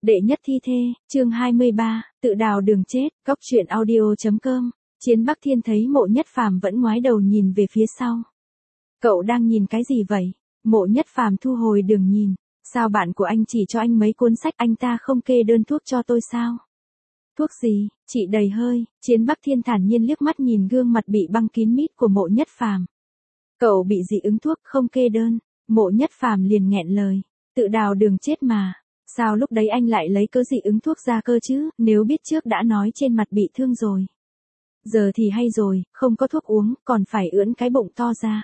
Đệ nhất thi thê, chương 23, tự đào đường chết, góc truyện audio.com. Chiến Bắc Thiên thấy Mộ Nhất Phàm vẫn ngoái đầu nhìn về phía sau. Cậu đang nhìn cái gì vậy? Mộ Nhất Phàm thu hồi đường nhìn. Sao bạn của anh chỉ cho anh mấy cuốn sách, anh ta không kê đơn thuốc cho tôi sao? Thuốc gì? Chị đầy hơi. Chiến Bắc Thiên thản nhiên liếc mắt nhìn gương mặt bị băng kín mít của Mộ Nhất Phàm. Cậu bị dị ứng thuốc, không kê đơn. Mộ Nhất Phàm liền nghẹn lời. Tự đào đường chết mà. Sao lúc đấy anh lại lấy cớ dị ứng thuốc ra cơ chứ, nếu biết trước đã nói trên mặt bị thương rồi. Giờ thì hay rồi, không có thuốc uống, còn phải ưỡn cái bụng to ra.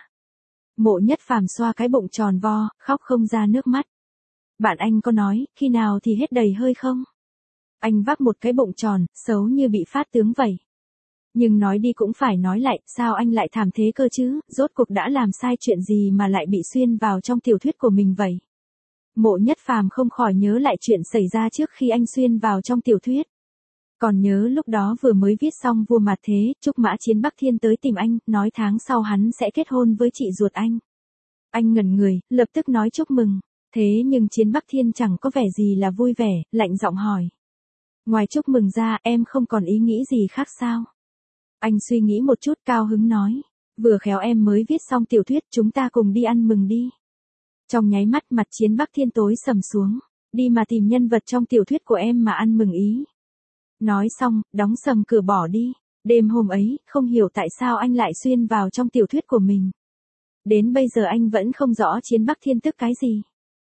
Mộ Nhất Phàm xoa cái bụng tròn vo, khóc không ra nước mắt. Bạn anh có nói, khi nào thì hết đầy hơi không? Anh vác một cái bụng tròn, xấu như bị phát tướng vậy. Nhưng nói đi cũng phải nói lại, sao anh lại thảm thế cơ chứ, rốt cuộc đã làm sai chuyện gì mà lại bị xuyên vào trong tiểu thuyết của mình vậy? Mộ Nhất Phàm không khỏi nhớ lại chuyện xảy ra trước khi anh xuyên vào trong tiểu thuyết. Còn nhớ lúc đó vừa mới viết xong Vua Mạt Thế, Trúc Mã Chiến Bắc Thiên tới tìm anh, nói tháng sau hắn sẽ kết hôn với chị ruột anh. Anh ngẩn người, lập tức nói chúc mừng. Thế nhưng Chiến Bắc Thiên chẳng có vẻ gì là vui vẻ, lạnh giọng hỏi. Ngoài chúc mừng ra, em không còn ý nghĩ gì khác sao? Anh suy nghĩ một chút, cao hứng nói. Vừa khéo em mới viết xong tiểu thuyết, chúng ta cùng đi ăn mừng đi. Trong nháy mắt mặt Chiến Bắc Thiên tối sầm xuống. Đi mà tìm nhân vật trong tiểu thuyết của em mà ăn mừng ý. Nói xong, đóng sầm cửa bỏ đi. Đêm hôm ấy, không hiểu tại sao anh lại xuyên vào trong tiểu thuyết của mình. Đến bây giờ anh vẫn không rõ Chiến Bắc Thiên tức cái gì.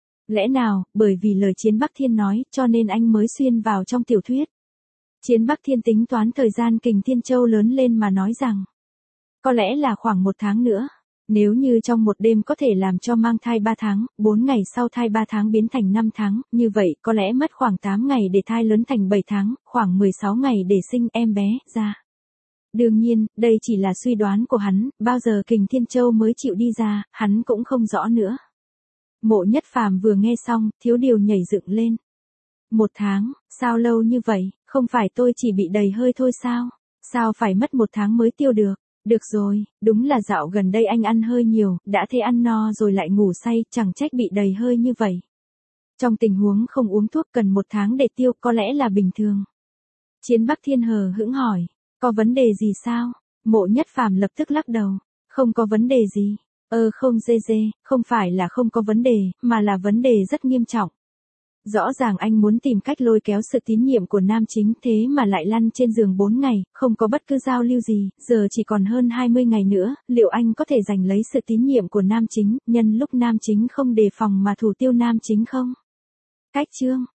Lẽ nào, bởi vì lời Chiến Bắc Thiên nói, cho nên anh mới xuyên vào trong tiểu thuyết. Chiến Bắc Thiên tính toán thời gian Kình Thiên Châu lớn lên mà nói rằng. Có lẽ là khoảng 1 tháng nữa. Nếu như trong một đêm có thể làm cho mang thai 3 tháng, 4 ngày sau thai 3 tháng biến thành 5 tháng, như vậy có lẽ mất khoảng 8 ngày để thai lớn thành 7 tháng, khoảng 16 ngày để sinh em bé ra. Đương nhiên, đây chỉ là suy đoán của hắn, bao giờ Kình Thiên Châu mới chịu đi ra, hắn cũng không rõ nữa. Mộ Nhất Phàm vừa nghe xong, thiếu điều nhảy dựng lên. 1 tháng, sao lâu như vậy, không phải tôi chỉ bị đầy hơi thôi sao? Sao phải mất 1 tháng mới tiêu được? Được rồi, đúng là dạo gần đây anh ăn hơi nhiều, đã thế ăn no rồi lại ngủ say, chẳng trách bị đầy hơi như vậy. Trong tình huống không uống thuốc cần 1 tháng để tiêu, có lẽ là bình thường. Chiến Bắc Thiên hờ hững hỏi, có vấn đề gì sao? Mộ Nhất Phàm lập tức lắc đầu, không có vấn đề gì. Không không phải là không có vấn đề, mà là vấn đề rất nghiêm trọng. Rõ ràng anh muốn tìm cách lôi kéo sự tín nhiệm của nam chính, thế mà lại lăn trên giường 4 ngày, không có bất cứ giao lưu gì, giờ chỉ còn hơn 20 ngày nữa, liệu anh có thể giành lấy sự tín nhiệm của nam chính, nhân lúc nam chính không đề phòng mà thủ tiêu nam chính không? Cách chương